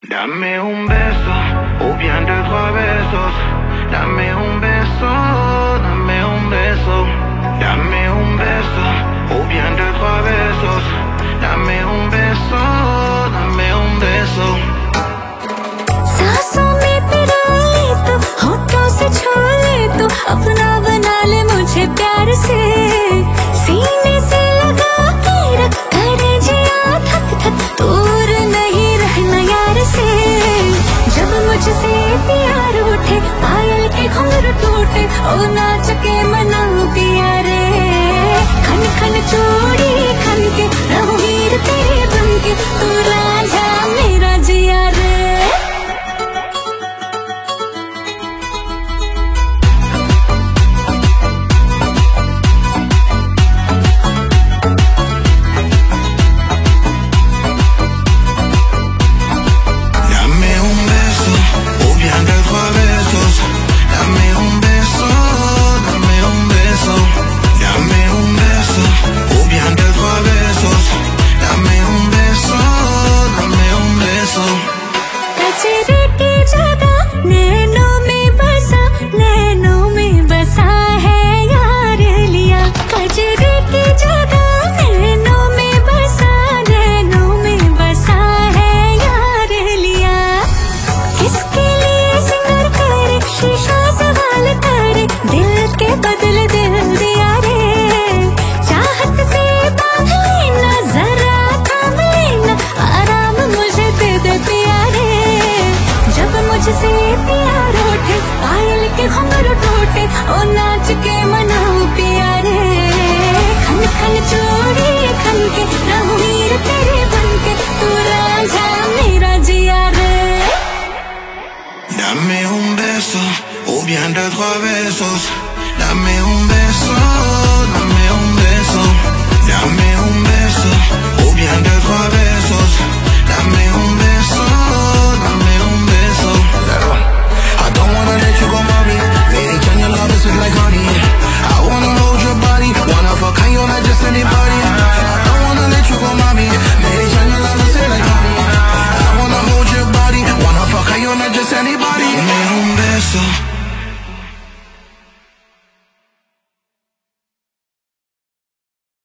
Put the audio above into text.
Dame un beso, o bien de trois besos. Dame un beso, dame un beso. Dame un beso, o bien de trois besos. Dame un beso, dame un beso. सांसों में पिला ले तो होठों से छू ले तो अपना बना ले मुझे प्यार से सीने से लगा के रख करे जिया थक थक दूर नहीं रहना यार से जब मुझसे प्यार उठे पायल के घुंघरू टूटे ओ नाच के मनाऊं पिया रे खन खन चूड़ी खन के रहूं हीर तेरे बन के तू राजा मेरा जिया रे ओ नाच के मनाऊं पिया रे खन खन चूड़ी खन के रहूं हीर तेरे बन के तू राजा मेरा जिया रे Dame un beso, o bien de trois besos. Dame un